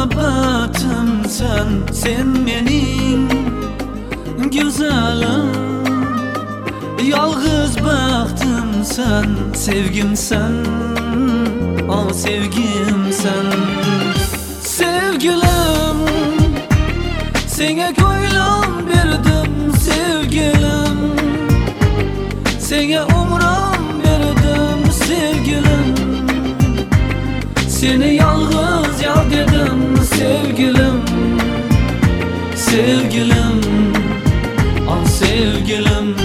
muhabbetim sen mening güzelim. Yalğız baxtimsan, sevgimsan, o sevgimsan. Sevgilim, senge ko'nglim berdim sevgilim. Senge umrim berdim sevgilim. Seni yalğız yar dedim sevgilim. Sevgilim, o sevgilim.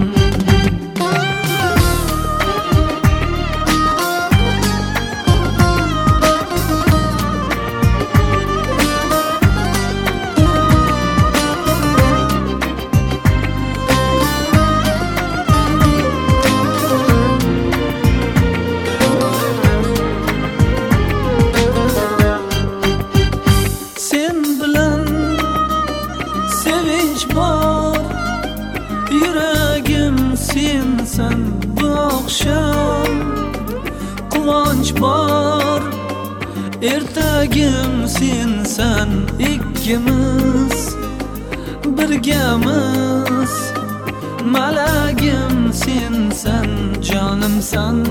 Yüreğim sensen bu akşam, kıvanç var. Ertagim sensen, ikkimiz birgamiz. Malagim sensen, canımsan,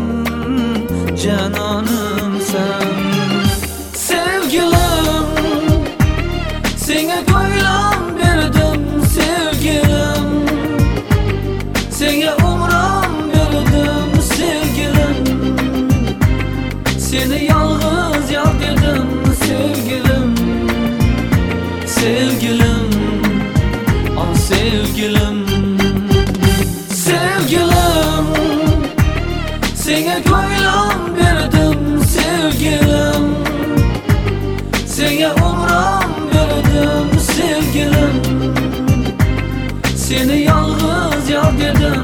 cananımsan. Sevgilim, senge ko'nglim berdim sevgilim. Senge umrim berdim sevgilim. Seni yalğız yar dedim sevgilim. Sevgilim, o sevgilim. Sevgilim, senge ko'nglim berdim sevgilim. Senge umrim berdim sevgilim. Seni yalğız yar dedim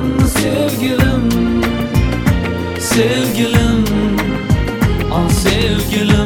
sevgilim. Sevgilim, o sevgilim.